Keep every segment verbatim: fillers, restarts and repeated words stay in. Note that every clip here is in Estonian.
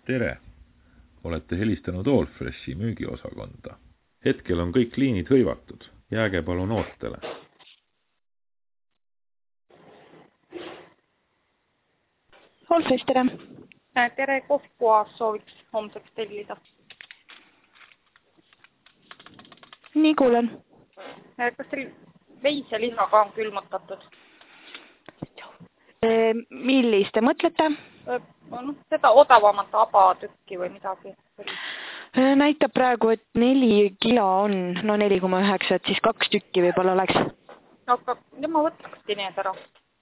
Tere! Olete helistanud Allfreshi müügiosakonda. Hetkel on kõik liinid hõivatud. Jääge palun ootele. Allfresh, tere! Tere, kohvikuas sooviks homseks tellida. Nii kuulen. Kas teil veiseliha ka on külmutatud? Millist te mõtlete? No, seda odavamat abatükki või midagi. Näitab praegu, et neli kilo on, no neli koma üheksa, et siis kaks tükki võib-olla oleks. Aga ma võtakski need ära.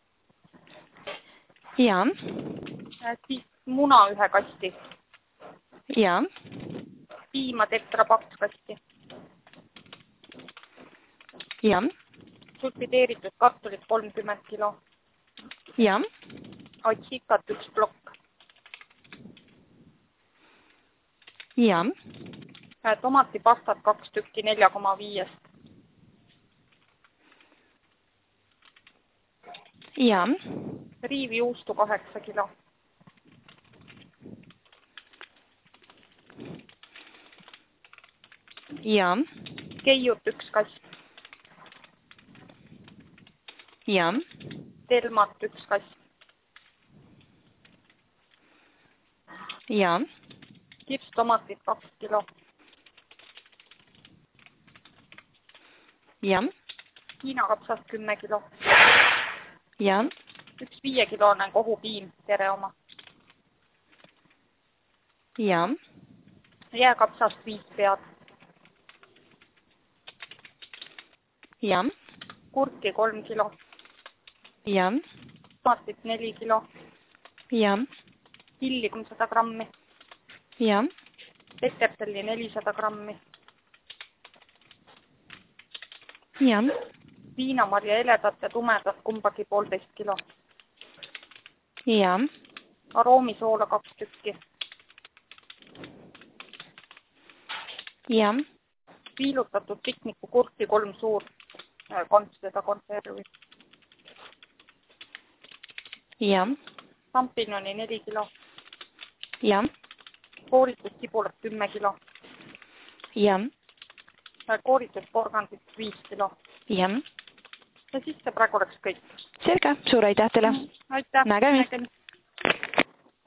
Jaa. Siis muna ühe kasti. Jaa. Piima tetra kaks kasti. Jaa. Sulfideeritud kartulit kolmkümmend kilo. Jaa. Atsikat üks plokk. Jaa. Tomatipastat kaks tükki nelja koma viiest. Jaa. Riivijuustu kaheksa kilo. Jaa. Keiut üks kast. Jaa. Telmat üks kast. Jaa. Kipstomatit kaks kilo. Jaa. Hiina kapsast kümme kilo. Jaa. Üks viiekiloone kohupiim, tere oma. Jaa. Jääkapsast viis pead. Jaa. Kurki kolm kilo. Jaa. Tomatit neli kilo. Jaa. Hilli kolmsada grammi. Jaa. Peterselli nelisada grammi. Jaa. Viinamarja eledat ja tumedat kumbagi poolteist kilo. Jaa. Aroomisoola kaks tükki. Jaa. Viilutatud pikniku kurki kolm suurt kontsida konservi. Jaa. Champinoni neli kilo. Jaa. Kooritud sibulat kümme kilo. Jaa. Kooritud porgandit viis kilo. Jaa. Ja siis see praegu oleks kõik. Selge, suur aitäh teile. Aitäh. Nägemist.